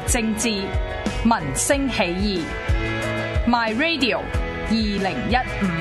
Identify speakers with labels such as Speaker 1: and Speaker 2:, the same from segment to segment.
Speaker 1: 政治，民聲起義。My Radio 2015。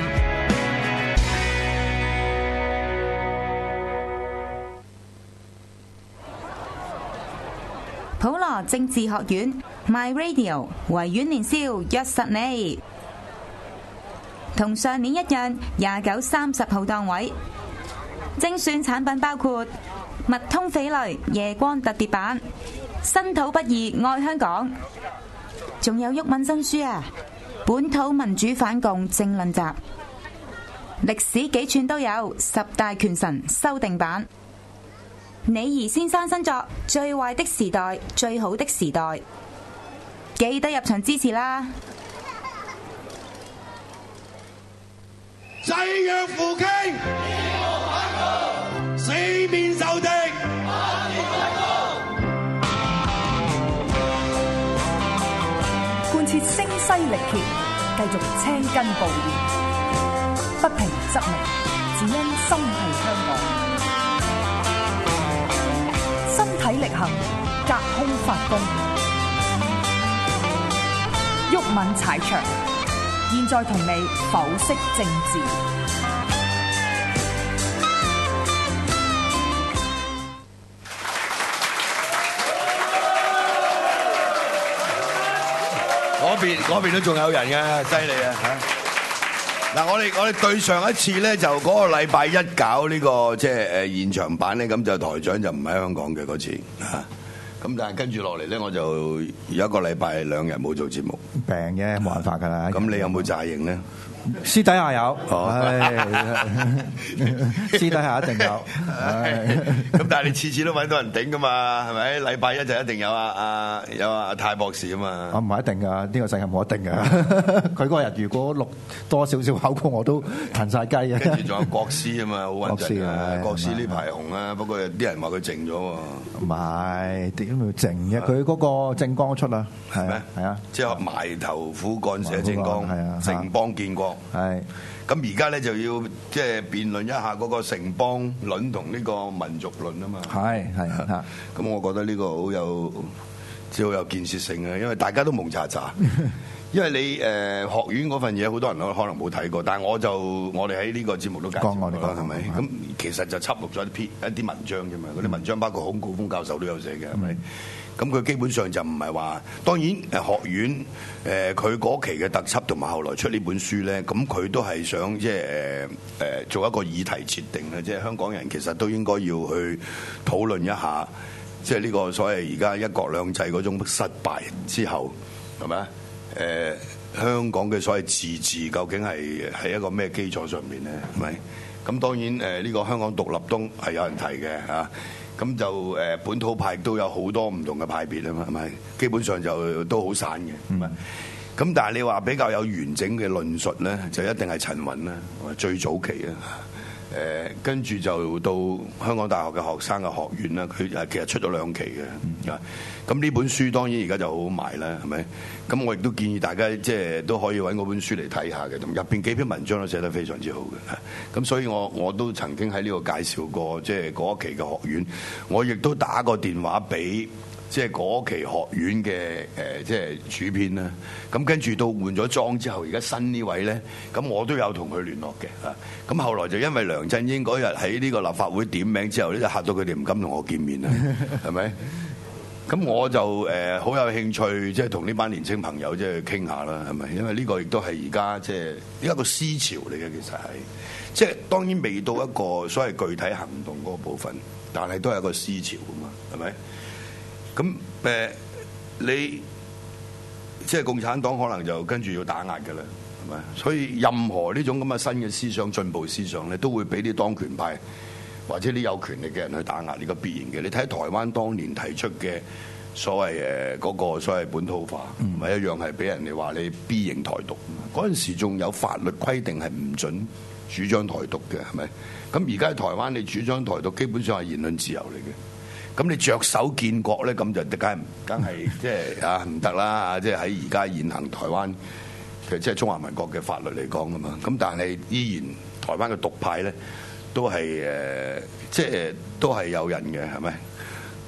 Speaker 2: 普羅政治學院 My Radio 維園年宵約實你，同上年一樣，29、30號檔位。精選產品包括密通翡翠夜光特別版、身土不二愛香港，仲有毓民新書啊，本土民主反共政論集，歷史幾寸都有10大權臣修訂版。李儀先生新作《最壞的時代，最好的時代》，記得入場支持啦！
Speaker 3: 濟弱扶傾，四面受敵，
Speaker 1: 貫徹聲嘶力竭，繼續青筋暴現，不平則鳴，只因心繫香港。身體力行，隔空發功，毓民踩場，現在同你剖析政治。
Speaker 3: 嗰邊都仲有人嘅，犀利啊！嗱，我哋對上一次咧，就嗰個禮拜一搞呢個即係現場版咧，咁就台長就唔喺香港嘅嗰次嚇。咁但係跟住落嚟咧，我就有一個禮拜2日冇做節目，
Speaker 4: 病嘅冇辦法㗎啦。
Speaker 3: 咁你有冇詐型咧？
Speaker 4: 私底下有，私底下一定有。
Speaker 3: 咁但係你次次都揾到人頂㗎嘛，係咪？禮拜一就一定有阿泰博士啊嘛。
Speaker 4: 我唔係一定㗎，呢個世界冇一定㗎。佢嗰日如果錄多少少口供，我都騰晒雞嘅。
Speaker 3: 跟住仲有國師啊嘛，好穩陣啊！國師呢排紅啊，不過啲人話佢靜咗喎。
Speaker 4: 唔係點會靜嘅？佢嗰個政綱出啦，係咩？係啊，
Speaker 3: 即係埋頭苦幹寫政綱，城邦建國。係，咁而家咧就要即係辯論一下嗰個城邦論同呢個民族論啊嘛。係嚇，咁我覺得呢個好有建設性啊，因為大家都蒙查查。因為你學院嗰份嘢，好多人都可能冇睇過，但係我哋喺呢個節目都介紹過啦，係咪？咁其實就輯錄咗一啲文章啫嘛，嗰啲文章包括孔誥烽教授都有寫嘅，係咪？咁佢基本上就唔係話，當然學院佢嗰期嘅特輯同埋後來出呢本書咧，咁佢都係想即係做一個議題設定咧，即係香港人其實都應該要去討論一下，即係呢個所謂而家一國兩制嗰種失敗之後，係咪啊？香港嘅所謂自治究竟係喺一個咩基礎上面咧？係咪？咁當然呢個香港獨立都係有人提嘅嚇。咁就本土派都有好多唔同嘅派別啊嘛，係咪？基本上就都好散嘅，係咪？咁但係你話比較有完整嘅論述咧，就一定係陳雲啦，最早期啊。跟住就到香港大學嘅學生嘅學院啦，佢其實出咗2期嘅。咁呢本書當然而家就好好賣啦，係咪？咁我亦都建議大家即係都可以揾嗰本書嚟睇下嘅，入邊幾篇文章都寫得非常之好嘅。咁所以我都曾經喺呢個介紹過，即係嗰期嘅學院，我亦都打過電話俾即係嗰期學院嘅即係主編啦。咁跟住到換咗莊之後，而家新呢位咧，咁我都有同佢聯絡嘅。咁後來就因為梁振英嗰日喺呢個立法會點名之後咧，就嚇到佢哋唔敢同我見面啦，係咪？咁我就好有興趣，即係同呢班年青朋友即係傾下啦，係咪？因為呢個亦都係而家即係一個思潮嚟嘅，其實係即係當然未到一個所謂具體行動嗰個部分，但係都係一個思潮㗎嘛，係咪？咁你即係共產黨可能就跟住要打壓㗎啦，係咪？所以任何呢種咁嘅新嘅思想、進步思想咧，都會俾啲當權派或者啲有權力嘅人去打壓，呢個必然嘅。你睇台灣當年提出嘅所謂嗰個所謂本土化，咪一樣係俾人哋話你 B 型台獨。嗰陣時仲有法律規定係唔準主張台獨嘅，係咪？咁而家喺台灣你主張台獨，基本上係言論自由嚟嘅。咁你着手建國咧，咁就梗係即係啊唔得啦！即係喺而家現行台灣嘅即係中華民國嘅法律嚟講㗎嘛。咁但係依然台灣嘅獨派咧，都係即係都係有人嘅，係咪？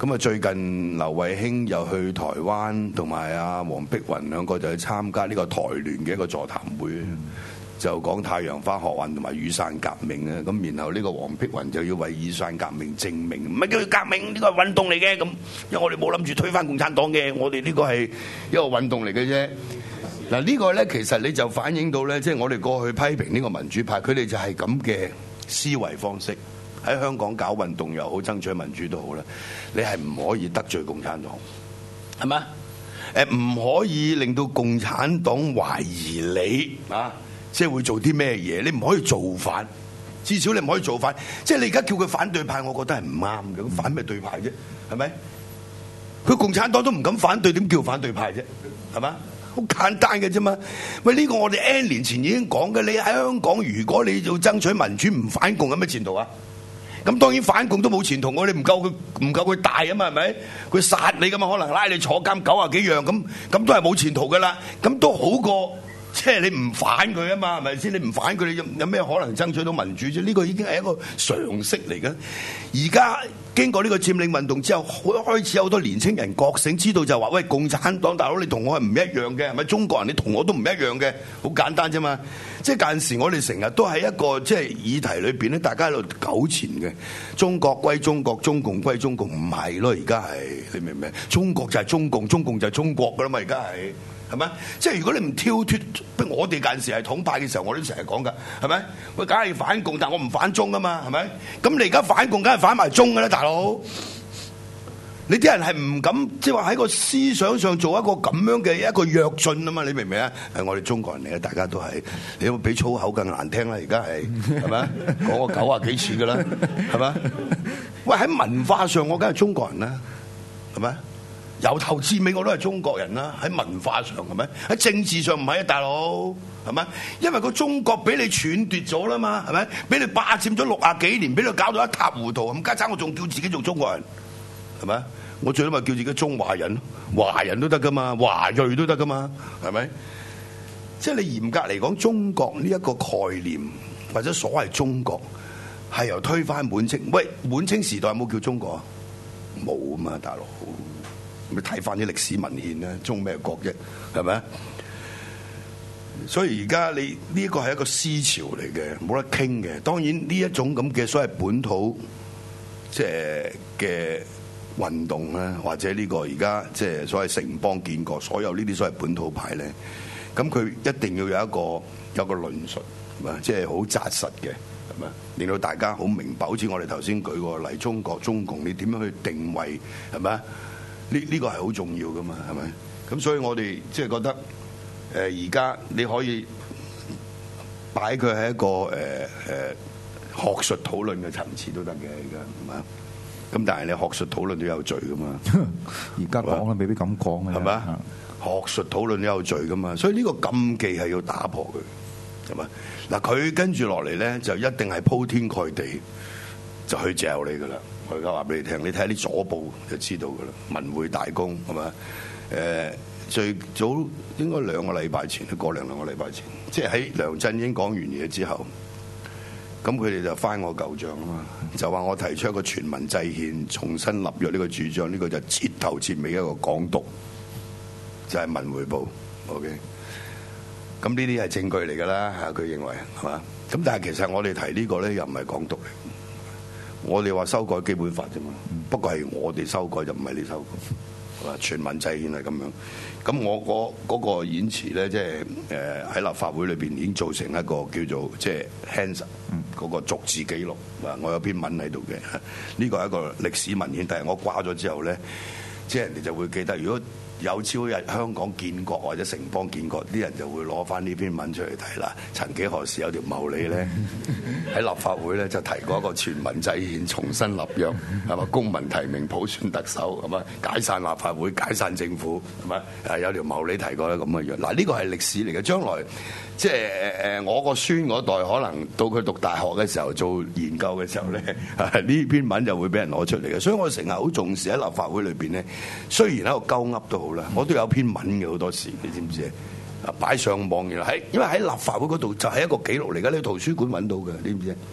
Speaker 3: 咁啊，最近劉慧卿又去台灣，同埋阿黃碧雲兩個就去參加呢個台聯嘅一個座談會，就講太陽花學運同埋雨傘革命啊。咁然後呢個黃碧雲就要為雨傘革命證明，唔係叫佢革命，呢個係運動嚟嘅。咁因為我哋冇諗住推翻共產黨嘅，我哋呢個係一個運動嚟嘅啫。嗱，呢個咧其實你就反映到咧，即係我哋過去批評呢個民主派，佢哋就係咁嘅思維方式。喺香港搞運動又好，爭取民主都好啦，你係唔可以得罪共產黨，係嘛？唔可以令到共產黨懷疑你啊，即係會做啲咩嘢？你唔可以造反，至少你唔可以造反。即係你而家叫佢反對派，我覺得係唔啱嘅。咁反咩對派啫？係咪？佢共產黨都唔敢反對，點叫反對派啫？係嘛？好簡單嘅啫嘛。喂，呢個我哋 N 年前已經講嘅。你喺香港，如果你要爭取民主，唔反共，有咩前途啊？咁當然反共都冇前途，我哋唔夠佢大啊嘛，係咪？佢殺你㗎嘛，可能拉你坐監90幾樣，咁都係冇前途㗎啦。咁都好過即係你唔反佢啊嘛，係咪先？你唔反佢，你有咩可能爭取到民主啫？呢個已經係一個常識嚟嘅。而家經過呢個佔領運動之後，開始有好多年青人覺醒，知道就話：喂，共產黨大佬，你同我係唔一樣嘅，係咪？中國人你同我都唔一樣嘅，好簡單啫嘛。即係近時我哋成日都喺一個即係議題裏邊咧，大家喺度糾纏嘅。中國歸中國，中共歸中共，唔係咯？而家係你明唔明？中國就係中共，中共就係中國噶啦嘛，而家係咪？即係如果你唔跳脫，我哋近時係統派嘅時候，我都成日講噶，係咪？我梗係反共，但我唔反中啊嘛，係咪？咁你而家反共，梗係反埋中噶啦，大佬。你啲人係唔敢，即係話喺個思想上做一個咁樣嘅一個躍進啊嘛，你明唔明啊？係我哋中國人嚟嘅，大家都係，你有冇比粗口更難聽啦？而家係咪？講過90幾次噶啦，係咪？喂，喺文化上我梗係中國人啦，係咪？由頭至尾我都係中國人啦。喺文化上係咪？喺政治上唔係啊，大佬係咪？因為個中國俾你篡奪咗啦嘛，係咪？俾你霸佔咗60幾年，俾你搞到一塌糊塗，咁家陣我仲叫自己做中國人。係咪？我最多咪叫自己中華人，華人都得噶嘛，華裔都得噶嘛，係咪？即係你嚴格嚟講，中國呢一個概念或者所謂中國係由推翻滿清。喂，滿清時代有冇叫中國啊？冇啊嘛，大佬。你睇翻啲歷史文獻咧，中咩國啫？係咪？所以而家你呢個係一個思潮嚟嘅，冇得傾嘅。當然呢一種咁嘅所謂本土即係嘅運動咧，或者呢個而家即係所謂城邦建國，所有呢啲所謂本土派咧，咁佢一定要有一個論述，係嘛？即係好紮實嘅，係咪？令到大家好明白。好似我哋頭先舉個例，中國中共你點樣去定位，係咪？呢個係好重要噶嘛，係咪？咁所以我哋即係覺得而家你可以擺佢喺一個學術討論嘅層次都得嘅，而家係嘛？咁但係你學術討論都有罪噶嘛？
Speaker 4: 而家講啦，未必咁講嘅，
Speaker 3: 係咪？學術討論都有罪噶嘛？所以呢個禁忌係要打破佢，係咪？嗱，佢跟住落嚟咧，就一定係鋪天蓋地就去嚼你噶啦。我而家話俾你聽，你睇下啲左報就知道噶啦。文匯大公係咪？最早應該2個禮拜前，過兩個禮拜前，即係喺梁振英講完嘢之後，咁佢哋就翻我舊帳啊嘛，就話我提出一個全民制憲、重新立約呢個主張，呢個就徹頭徹尾一個港獨，就係文匯報。OK，咁呢啲係證據嚟㗎啦嚇，佢認為係嘛？咁但係其實我哋提呢個咧又唔係港獨嚟，我哋話修改基本法啫嘛，不過係我哋修改就唔係你修改。全民制憲係咁樣，咁我嗰個演辭咧，即係喺立法會裏邊已經造成一個叫做即係 Hands 嗰個逐字記錄，我有篇文喺度嘅，呢個係一個歷史文獻，但係我掛咗之後咧，即係人哋就會記得，如果有朝一日香港建國或者城邦建國，啲人就會攞翻呢篇文出嚟睇啦。曾幾何時有條茂利咧喺立法會咧就提過一個全民制憲、重新立約，係嘛？公民提名普選特首，係嘛？解散立法會、解散政府，係嘛？有條茂利提過咧咁嘅樣。嗱，呢個係歷史嚟嘅，將來即係我個孫嗰代可能到佢讀大學嘅時候做研究嘅時候咧，呢篇文就會俾人攞出嚟嘅。所以我成日好重視喺立法會裏邊咧，雖然喺度鳩噏都好啦，我都有篇文嘅，好多時，你知唔知啊？擺上網嘅啦，因為喺立法會嗰度就係一個記錄嚟嘅，你喺圖書館揾到嘅，你知唔知？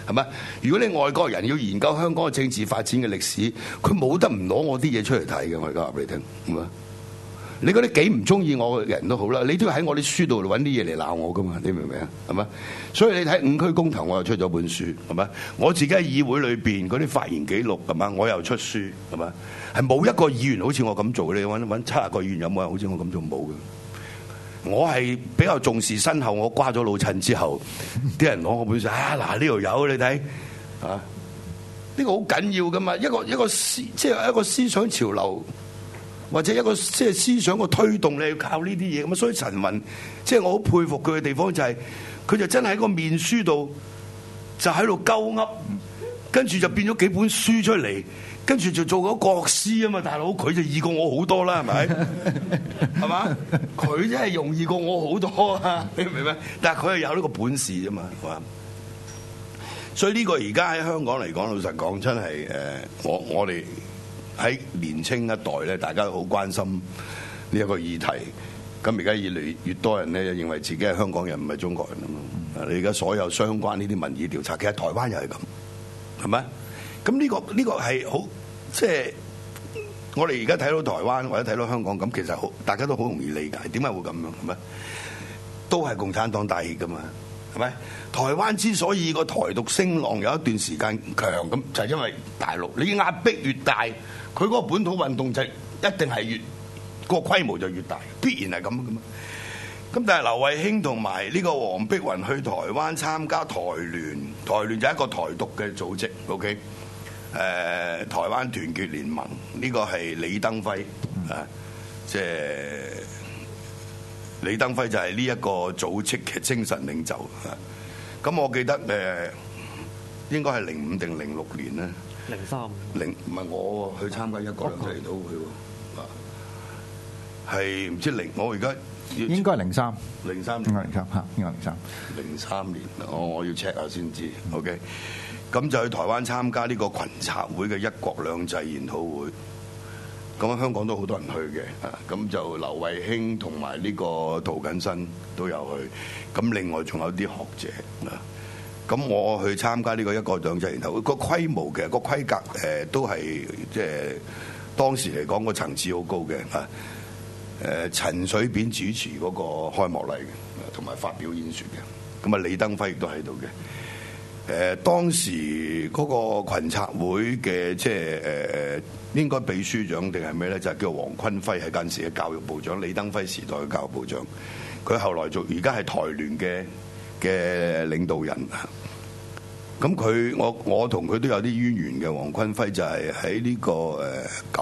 Speaker 3: 係咪？如果你外國人要研究香港嘅政治發展嘅歷史，佢冇得唔攞我啲嘢出嚟睇嘅。我而家話俾你聽，係咪？你嗰啲幾唔中意我嘅人都好啦，你都要喺我啲書度揾啲嘢嚟鬧我噶嘛？你明唔明啊？係咪？所以你睇5區公投，我又出咗本書，係咪？我自己喺議會裏邊嗰啲發言記錄，係嘛？我又出書，係咪？係冇一個議員好似我咁做，你揾70個議員有冇人好似我咁做？冇嘅。我係比較重視身後，我瓜咗老襯之後，啲人攞我本書嗱呢度有你睇啊，呢個好緊要噶嘛，一個即係一個思想潮流。或者一個即係思想個推動，你要靠呢啲嘢咁啊！所以陳雲即係我好佩服佢嘅地方就係，佢就真係喺個面書度就喺度鳩噏，跟住就變咗幾本書出嚟，跟住就做咗國師啊嘛！大佬佢就易過我好多啦，係咪？係嘛？佢真係容易過我好多啊！你明唔明？但係佢係有呢個本事啫嘛，係嘛？所以呢個而家喺香港嚟講，老實講真係我哋。喺年青一代咧，大家都好關心呢一個議題。咁而家越嚟越多人咧，認為自己係香港人，唔係中國人啊嘛。你而家所有相關呢啲民意調查，其實台灣又係咁，係咪？咁呢個係好，即係我哋而家睇到台灣或者睇到香港咁，其實好大家都好容易理解點解會咁樣，係咪？都係共產黨帶挈噶嘛，係咪？台灣之所以個台獨聲浪有一段時間強，咁就係因為大陸你壓迫越大。佢嗰個本土運動就一定係越個規模就越大，必然係咁噶嘛。咁但係劉慧卿同埋呢個黃碧雲去台灣參加台聯就係一個台獨嘅組織 ，OK？ 台灣團結聯盟呢個係李登輝啊，即係李登輝就係呢一個組織嘅精神領袖啊。咁我記得應該係05定06年咧。
Speaker 5: 03
Speaker 3: 唔係我去參加一國兩制研討會喎，係唔知我而家
Speaker 4: 應該係03
Speaker 3: 年，
Speaker 4: 應該03嚇，應該
Speaker 3: 03年，我要 check 下先知。OK， 咁就去台灣參加呢個群策會嘅一國兩制研討會，咁香港都好多人去嘅，咁就劉慧卿同埋呢個涂謹申都有去，咁另外仲有啲學者啊。咁我去參加呢個一國兩制研討會，個規模嘅個規格都係即係當時嚟講個層次好高嘅嚇。陳水扁主持嗰個開幕禮嘅，同埋發表演說嘅。咁啊，李登輝亦都喺度嘅。當時嗰個群策會嘅即係應該秘書長定係咩咧？就係叫黃坤輝，係嗰陣時嘅教育部長，李登輝時代嘅教育部長。佢後來做而家係台聯嘅領導人，咁我同佢都有啲淵源嘅。黃坤輝就係喺呢個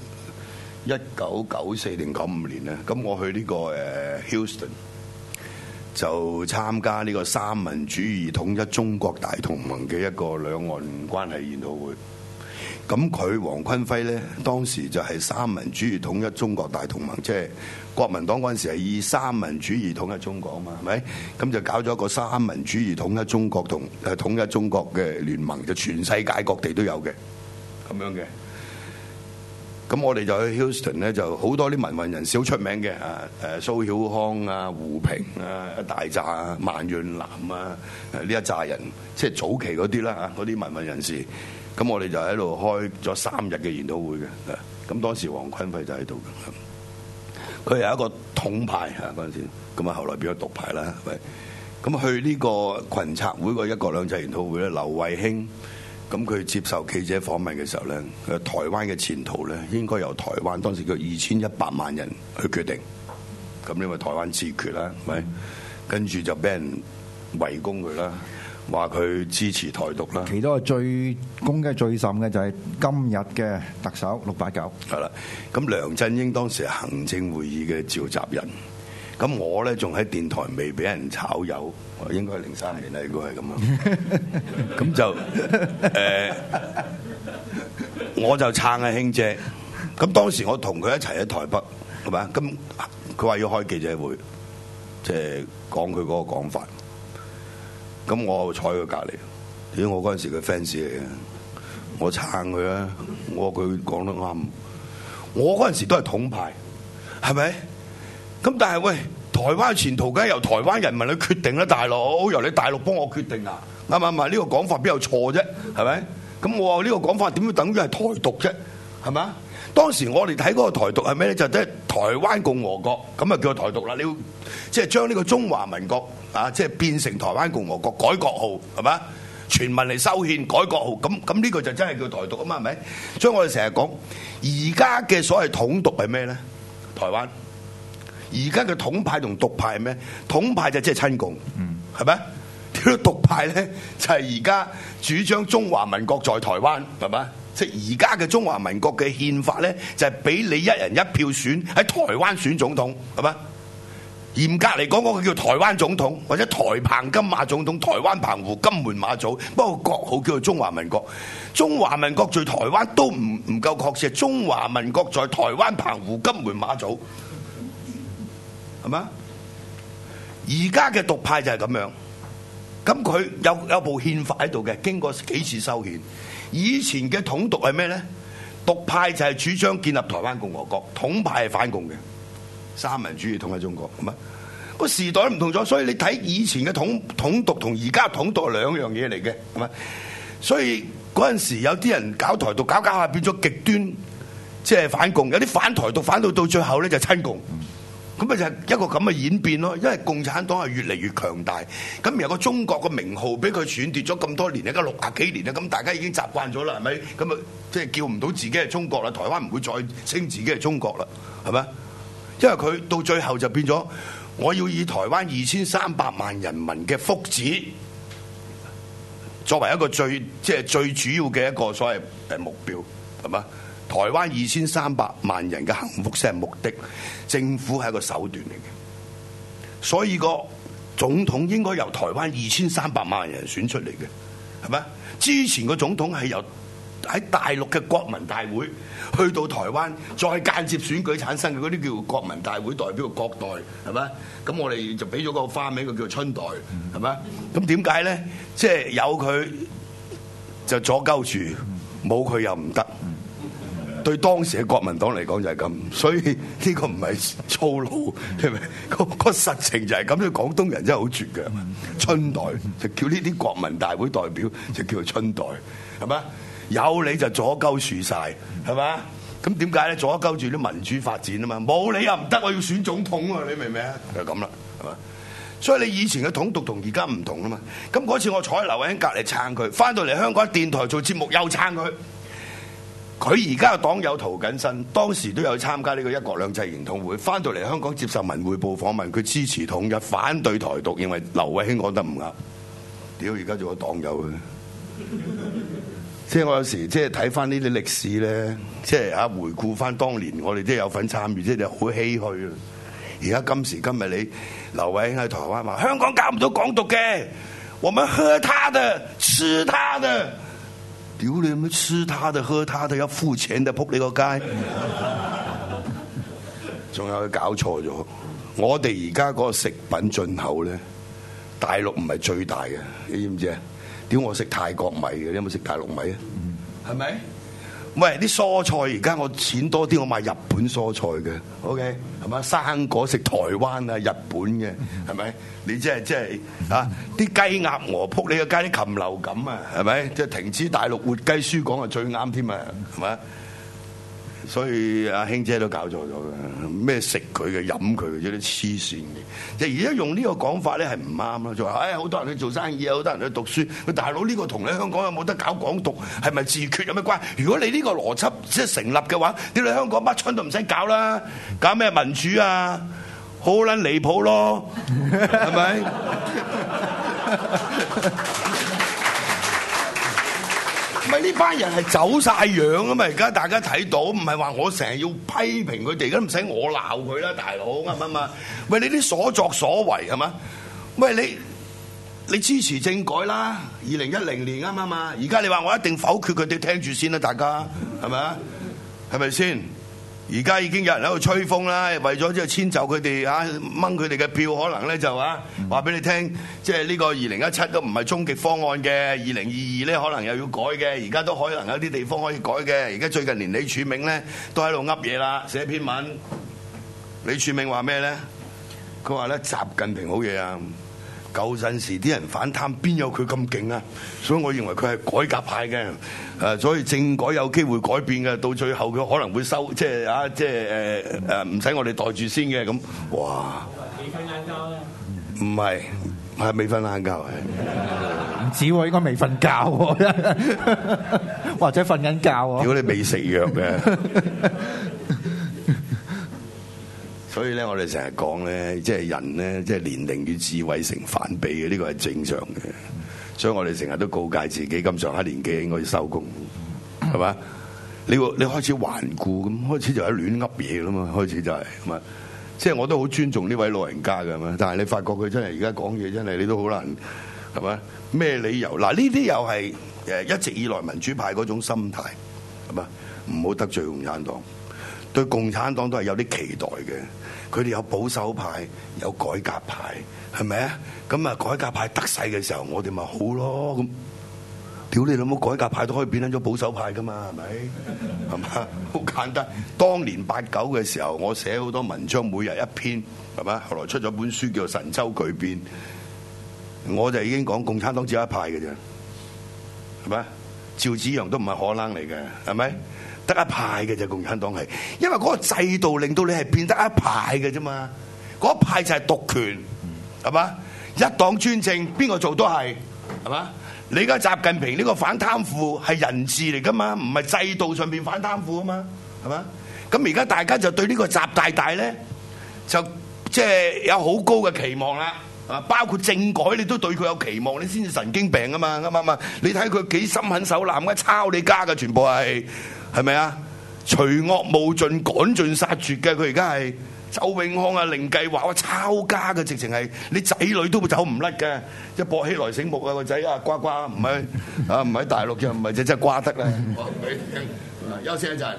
Speaker 3: 1994定95年咧，咁我去呢個Houston 就參加呢個三民主義統一中國大同盟嘅一個兩岸關係研討會。咁佢黃坤輝咧，當時就係三民主義統一中國大同盟，即係國民黨嗰陣時係以三民主義統一中國啊嘛，係咪？咁就搞咗一個三民主義統一中國同統一中國嘅聯盟，就全世界各地都有嘅咁樣嘅。咁我哋就去 Houston 咧，就好多啲民運人士好出名嘅蘇曉康啊、胡平啊、一大紮啊、萬潤南啊，呢一紮人，即係早期嗰啲啦嚇，嗰啲民運人士。咁我哋就喺度開咗3日嘅研討會嘅，咁當時黃坤輝就喺度嘅，佢係一個統派嚇嗰陣時，咁啊後來變咗獨派啦，係咪？咁去呢個群策會個一國兩制研討會咧，劉慧卿咁佢接受記者訪問嘅時候咧，台灣嘅前途咧應該由台灣當時叫2100萬人去決定，咁因為台灣自決啦，係咪？跟住就俾人圍攻佢啦。話佢支持台獨啦，
Speaker 4: 其中最攻擊最甚嘅就係今日嘅特首689。
Speaker 3: 係啦，咁梁振英當時係行政會議嘅召集人，咁我咧仲喺電台未俾人炒魷，應該係03年啦，如果係咁樣，咁就我就撐阿卿姐，咁當時我同佢一齊喺台北，係咪？咁佢話要開記者會，即係講佢嗰個講法。咁我坐喺佢隔離，因為我嗰陣時佢 fans 嚟嘅，我撐佢啊！我話佢講得啱，我嗰陣時都係統派，係咪？咁但係喂，台灣前途梗係由台灣人民去決定啦，大佬，由你大陸幫我決定啊！ 啱唔啱？呢個講法邊有錯啫？係咪？咁我話呢個講法點會等於係台獨啫？係咪啊？當時我哋睇嗰個台獨係咩咧？就即係台灣共和國，咁啊叫台獨啦。你要即係將呢個中華民國啊，即係變成台灣共和國，改國號係咪？全民嚟修憲改國號，咁呢個就真係叫台獨啊嘛？係咪？所以我哋成日講，而家嘅所謂統獨係咩咧？台灣而家嘅統派同獨派係咩？統派就即係親共，係咪？啲獨派咧就係而家主張中華民國在台灣，係咪？即係而家嘅中華民國嘅憲法咧，就係俾你一人一票選喺台灣選總統，係咪？嚴格嚟講，嗰個叫台灣總統，或者台澎金馬總統、台灣澎湖金門馬祖，不過國號叫做中華民國。中華民國在台灣都唔夠確切，中華民國在台灣澎湖金門馬祖，係咪？而家嘅獨派就係咁樣，咁佢有部憲法喺度嘅，經過幾次修憲。以前嘅統獨係咩咧？獨派就係主張建立台灣共和國，統派係反共嘅，三民主義統一中國，係咪？個時代都唔同咗，所以你睇以前嘅統獨同而家統獨係兩樣嘢嚟嘅，係咪？所以嗰陣時有啲人搞台獨，搞下變咗極端，即係反共；有啲反台獨，反到最後咧就親共。咁咪就係一個咁嘅演變咯，因為共產黨係越嚟越強大，咁而個中國個名號俾佢篡奪咗咁多年，而家60幾年啦，咁大家已經習慣咗啦，係咪？咁啊，即係叫唔到自己係中國啦，台灣唔會再稱自己係中國啦，係咪？因為佢到最後就變咗，我要以台灣2300萬人民嘅福祉作為一個最主要嘅一個所謂目標，係咪？台灣2300萬人嘅幸福先係目的，政府係一個手段嚟嘅，所以個總統應該由台灣2300萬人選出嚟嘅，係咪？之前個總統係由喺大陸嘅國民大會去到台灣，再間接選舉產生嘅，嗰啲叫國民大會代表國代，係咪？咁我哋就俾咗個花名，佢叫春代，係咪？咁點解咧？即係有佢就左鳩住，冇佢又唔得。對當時嘅國民黨嚟講就係咁，所以呢個唔係粗魯，係咪？個實情就係咁。廣東人真係好絕嘅，春代就叫呢啲國民大會代表就叫做春代，係咪？有你就左鳩樹晒，係咪？咁點解咧？左鳩住啲民主發展啊嘛，冇你又唔得，我要選總統啊！你明唔明啊？就咁啦，係嘛？所以你以前嘅統獨同而家唔同啊嘛。咁嗰次我坐喺劉慧卿隔離撐佢，翻到嚟香港電台做節目又撐佢。佢而家嘅黨友涂謹申，當時都有參加呢個一國兩制研討會，翻到嚟香港接受文匯報訪問，佢支持統一，反對台獨，認為劉慧卿講得唔啱。屌，而家做咗黨友嘅，即係我有時即係睇翻呢啲歷史咧，即係啊回顧翻當年我哋都有份參與，即係好唏噓啊！而家今時今日你劉慧卿喺台灣話香港搞唔到港獨嘅，我們喝他的，吃他的。屌你乜吃他的喝他的要付錢的，仆你個街！仲有佢搞錯咗，我哋而家嗰個食品進口咧，大陸唔係最大嘅，你知唔知啊？屌我食泰國米嘅，你有冇食大陸米啊？係咪？喂，啲蔬菜而家我錢多啲，我買日本蔬菜嘅 ，OK 係嘛？生果食台灣啊、日本嘅，係咪？你即係啊！啲雞鴨鵝撲你個街啲禽流感啊，係咪？即係停止大陸活雞輸港啊，最啱添啊，係咪？所以阿卿姐都搞錯咗嘅，咩食佢嘅飲佢嘅，有啲黐線嘅。即係而家用呢個講法咧係唔啱咯，就話好多人去做生意啊，好多人去讀書。佢大佬呢個同你香港有冇得搞港獨係咪自決有咩關係？如果你呢個邏輯即係成立嘅話，屌你香港乜春都唔使搞啦，搞咩民主啊？好撚離譜咯，係咪？唔係呢班人係走晒樣啊嘛！而家大家睇到，唔係話我成日要批評佢哋，而家唔使我鬧佢啦，大佬啱唔啱啊？喂，你啲所作所為係嘛？喂，你支持政改啦，2010年啱唔啱啊？而家你話我一定否決佢哋，聽住先啦，大家係咪啊？係咪先？而家已經有人喺度吹風啦，為咗即係遷就佢哋嚇，掹佢哋嘅票，可能咧就話俾你聽，即係呢個2017都唔係終極方案嘅，2022咧可能又要改嘅，而家都可能有啲地方可以改嘅。而家最近連李柱銘咧都喺度噏嘢啦，寫篇文。李柱銘話咩咧？佢話咧習近平好嘢啊， 舊陣時啲人反貪邊有佢咁勁啊？所以我認為佢係改革派嘅，所以政改有機會改變嘅，到最後佢可能會收，即係唔使我哋袋住先嘅咁。哇！未瞓晏覺啊？唔係，係未瞓晏覺係。
Speaker 4: 唔止喎，應該未瞓覺喎，或者瞓緊覺喎。
Speaker 3: 如果你未食藥嘅。所以咧，我哋成日講咧，即係人咧，即係年齡與智慧成反比嘅，呢個係正常嘅。所以我哋成日都告誡自己，咁上下年紀應該要收工，係嘛？你開始頑固咁，開始就係亂噏嘢啦嘛，開始就係咁啊！即係我都好尊重呢位老人家㗎嘛，但係你發覺佢真係而家講嘢真係你都好難，係嘛？咩理由？嗱，呢啲又係一直以來民主派嗰種心態，係嘛？唔好得罪共產黨，對共產黨都係有啲期待嘅。佢哋有保守派，有改革派，係咪啊？咁啊，改革派得勢嘅時候，我哋咪好咯。咁，屌你老母，改革派都可以變咗保守派噶嘛？係咪？係嘛？好簡單。當年89嘅時候，我寫好多文章，每日一篇，係嘛？後來出咗本書叫做《神州巨變》，我就已經講共產黨只有一派嘅啫，係咪？趙紫陽都唔係可冷嚟嘅，係咪？得一派嘅啫，共產黨係，因為嗰個制度令到你係變得一派嘅啫嘛。嗰一派就係獨權，係嘛？一黨專政，邊個做都係，係嘛？你而家習近平呢個反貪腐係人治嚟噶嘛，唔係制度上邊反貪腐啊嘛，係嘛？咁而家大家就對呢個習大大咧，就即係有好高嘅期望啦。啊，包括政改你都對佢有期望，你先至神經病啊嘛，啱唔啱啊？你睇佢幾心狠手辣，抄你家嘅全部係咪啊？除惡務盡，趕盡殺絕嘅，佢而家係周永康啊、凌繼華抄家嘅，直情係你仔女都走唔甩嘅。即係博起來醒目啊，個仔啊瓜瓜唔喺大陸就唔係真係瓜得啦。休息一陣。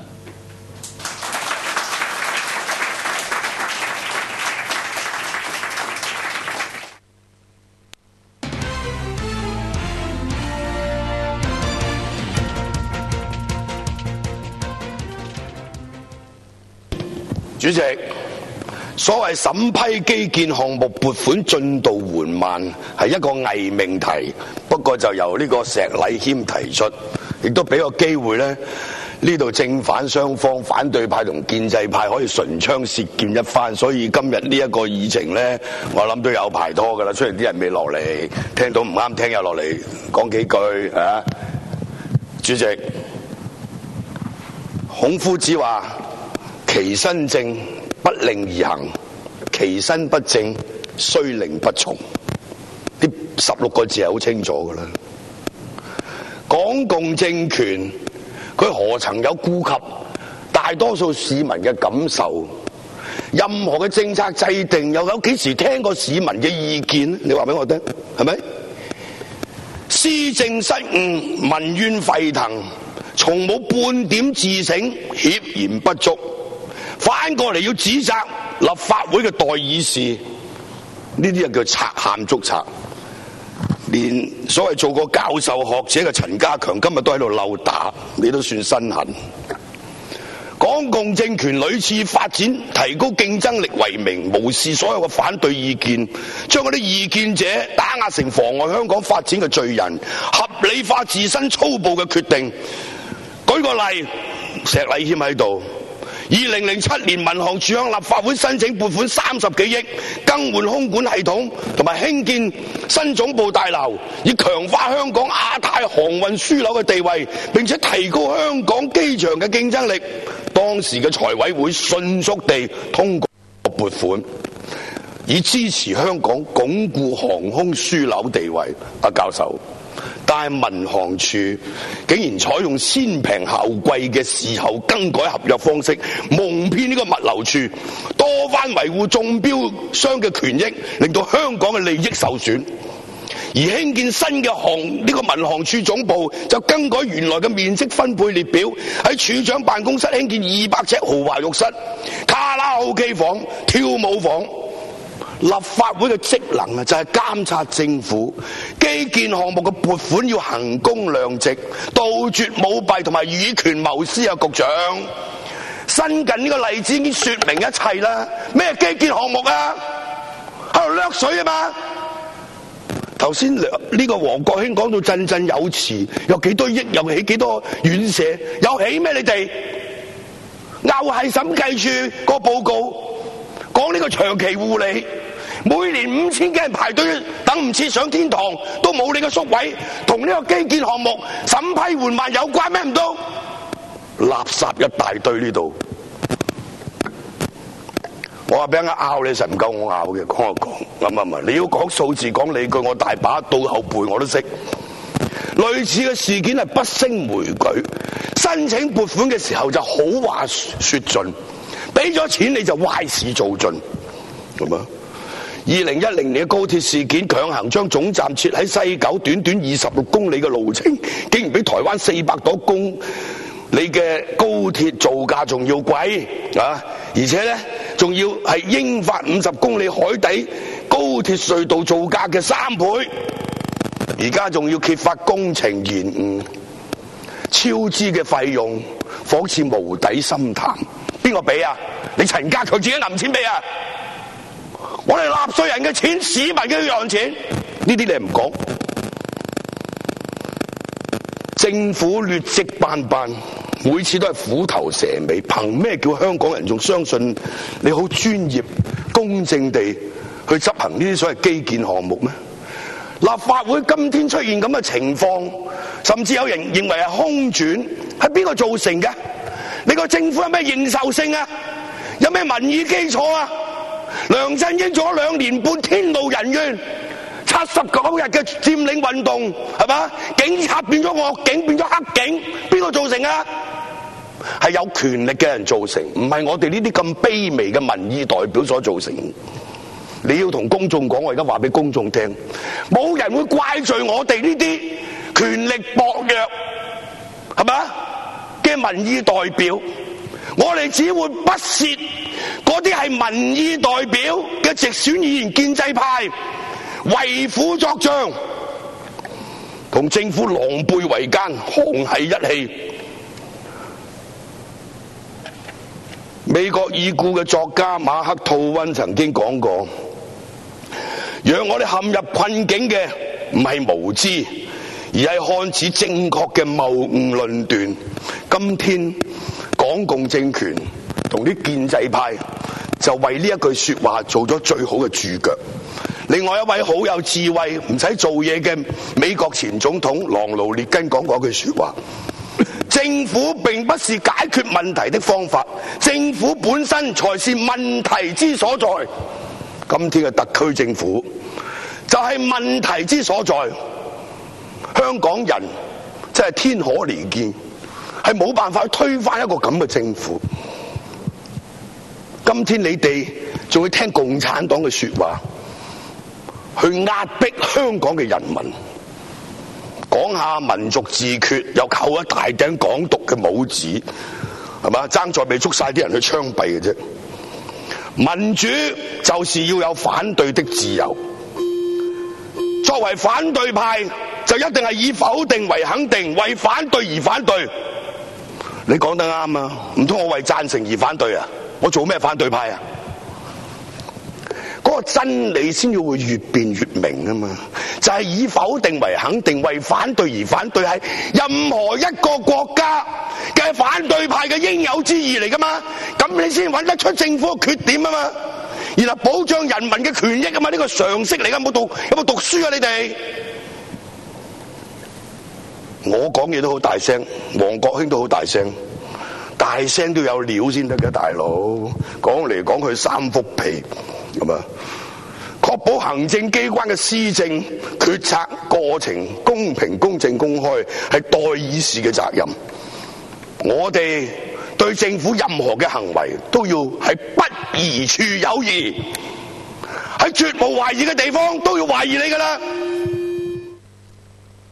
Speaker 3: 主席，所謂審批基建項目撥款進度緩慢係一個偽命題，不過就由呢個石禮謙提出，亦都俾個機會咧，呢度正反雙方反對派同建制派可以唇槍舌劍一番，所以今日呢一個議程咧，我諗都有排拖噶啦。雖然啲人未落嚟，聽到唔啱聽又落嚟講幾句啊。主席，孔夫子話：其身正，不令而行；其身不正，雖令不從。呢16個字係好清楚噶啦。港共政權佢何曾有顧及大多數市民嘅感受？任何嘅政策制定又有幾時聽過市民嘅意見？你話俾我聽，係咪？施政失誤，民怨沸騰，從冇半點自省，協言不足。反過嚟要指責立法會嘅代議士，呢啲又叫賊喊捉賊。連所謂做過教授學者嘅陳家強今日都喺度溜打，你都算身痕。港共政權屢次發展提高競爭力為名，無視所有嘅反對意見，將嗰啲異見者打壓成妨礙香港發展嘅罪人，合理化自身粗暴嘅決定。舉個例，石禮謙喺度。2007年民航處向立法會申請撥款30幾億，更換空管系統同埋興建新總部大樓，以強化香港亞太航運樞紐嘅地位，並且提高香港機場嘅競爭力。當時嘅財委會迅速地通過撥款，以支持香港鞏固航空樞紐地位。教授，但係民航處竟然採用先平後貴嘅事後更改合約方式，蒙騙呢個物流處，多番維護中標商嘅權益，令到香港嘅利益受損。而興建新嘅呢個民航處總部就更改原來嘅面積分配列表，喺處長辦公室興建200尺豪華浴室、卡拉 OK 房、跳舞房。立法會嘅職能啊，就係監察政府基建項目嘅撥款要衡工量值，杜絕舞弊同埋以權謀私啊！局長，新近呢個例子已經說明一切啦。咩基建項目啊？喺度掠水啊嘛！ 頭先呢個黃國興講到振振有詞，有幾多億，又起幾多院舍，有起咩？你哋又係審計署個報告講呢個長期護理，每年5000幾人排隊等唔切上天堂，都冇你個宿位，同呢個基建項目審批緩慢有關咩？唔都垃圾一大堆呢度。我話俾人拗你實唔夠我拗嘅，講就講，唔，你要講數字講理據，我大把到後背我都識。類似嘅事件係不勝枚舉，申請撥款嘅時候就好話說盡，俾咗錢你就壞事做盡，咁啊！2010年嘅高鐵事件，強行將總站設喺西九，短短26公里嘅路程，竟然比台灣400多公里嘅高鐵造價仲要貴啊！而且咧，仲要係英法50公里海底高鐵隧道造價嘅3倍。而家仲要揭發工程延誤、超支嘅費用，仿似無底深潭。邊個俾啊？你陳家強自己揞錢俾啊？我哋納稅人嘅錢、市民嘅血汗錢，呢啲你唔講。政府劣跡斑斑，每次都係虎頭蛇尾，憑咩叫香港人仲相信你好專業、公正地去執行呢啲所謂基建項目咩？立法會今天出現咁嘅情況，甚至有人認為係空轉，係邊個造成嘅？你個政府有咩認受性啊？有咩民意基礎啊？梁振英做咗2年半天怒人怨，79日嘅佔領運動係嘛？警察變咗惡警，變咗黑警，邊個造成啊？係有權力嘅人造成，唔係我哋呢啲咁卑微嘅民意代表所造成。你要同公眾講，我而家話俾公眾聽，冇人會怪罪我哋呢啲權力薄弱係嘛嘅民意代表，我哋只會不屑嗰啲係民意代表嘅直選議員建制派為虎作倀，同政府狼狽為奸，沆瀣一氣。美國已故嘅作家馬克吐溫曾經講過，讓我哋陷入困境嘅唔係無知，而係看似正確嘅謬誤論斷。今天港共政權同啲建制派就為呢一句說話做咗最好嘅注腳。另外一位好有智慧唔使做嘢嘅美國前總統朗奴列根講過一句說話，政府並不是解決問題的方法，政府本身才是問題之所在。今天嘅特區政府就係問題之所在，香港人真係天可憐見，係冇辦法推翻一個咁嘅政府。今天你哋仲會聽共產黨嘅說話，去壓迫香港嘅人民，講下民族自決，又扣一大頂港獨嘅帽子，係嘛？爭在未捉晒啲人去槍斃嘅啫。民主就是要有反對的自由。作為反對派，就一定係以否定為肯定，為反對而反對。你講得啱啊！唔通我為贊成而反對啊？我做咩反對派啊？嗰個真理先至會越辯越明啊嘛！就係以否定為肯定，為反對而反對，係任何一個國家嘅反對派嘅應有之義嚟噶嘛？咁你先揾得出政府嘅缺點啊嘛！然後保障人民嘅權益啊嘛！呢個常識嚟噶，有冇讀書啊？你哋我講嘢都好大聲，黃國興都好大聲，大聲都有料先得嘅，大佬講嚟講去三幅皮咁啊！確保行政機關嘅施政決策過程公平、公正、公開，係代議士嘅責任。我哋對政府任何嘅行為都要係不疑處有疑，喺絕無懷疑嘅地方都要懷疑你噶啦。